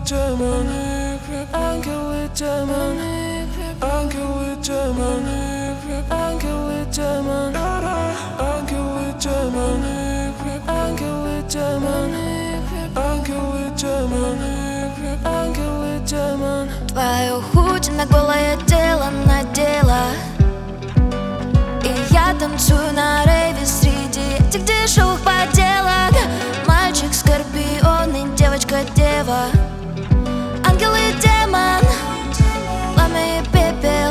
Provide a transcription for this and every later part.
демоны, ангелы, демоны, ангелы, демоны, ангелы, демоны, ангелы, демоны, ангелы, демоны, ангелы, демоны, ангелы, демоны. Твою худи на голое тело надела, и я танцую на рейве среди этих дешевых поделок. Мальчик скорпион и девочка дева, ангел и демон, пламя и пепел.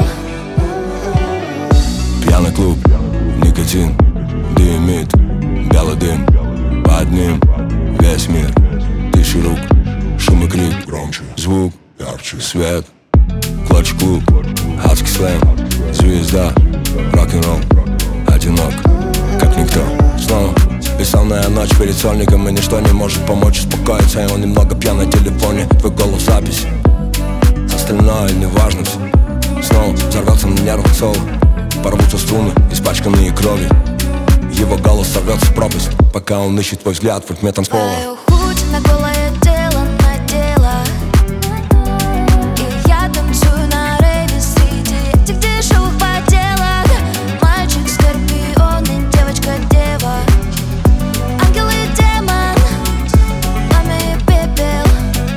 Пьяный клуб, никотин, дымит, белый дым, под ним весь мир. Тысячи рук, шум и крик, громче, звук, ярче, свет, клатч клуб, адский слэм, звезда, рок-н-ролл, одинок, как никто. Снова бессонная ночь перед сольником, и ничто не может помочь успокоиться. И он немного пьян на телефоне, твой голос запись, остальное не важно все. Снова взорвется на нервах соло, порвутся струны, испачканные кровью. Его голос сорвется в пропасть, пока он ищет твой взгляд в тьме танцпола. Твою худи на голое тело надела, и я танцую на рейве среди этих дешевых поделок. Мальчик скорпион и девочка дева, ангел и демон, пламя и пепел.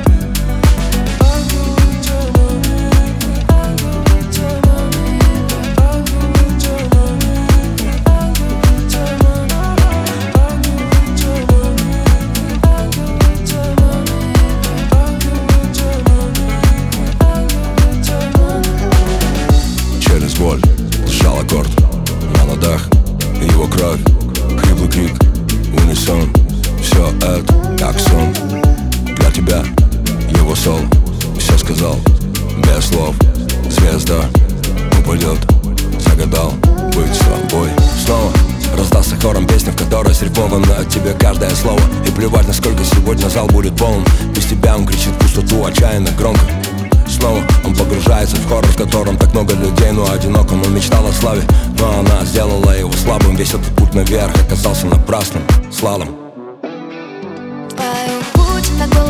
Через боль сжал аккорд на ладах, его кровь, хриплый крик, унисон. Все это как сон. Для тебя его сол, все сказал без слов. Звезда упадет, загадал быть с тобой. Снова раздастся хором песня, в которой срифмовано тебе каждое слово. И плевать, насколько сегодня зал будет полон, без тебя он кричит в пустоту отчаянно громко. Снова он погружается в хоррор, в котором так много людей, но одинок. Он мечтал о славе, но она сделала его слабым. Весь этот путь наверх оказался напрасным. Слалом. Твою путь на голое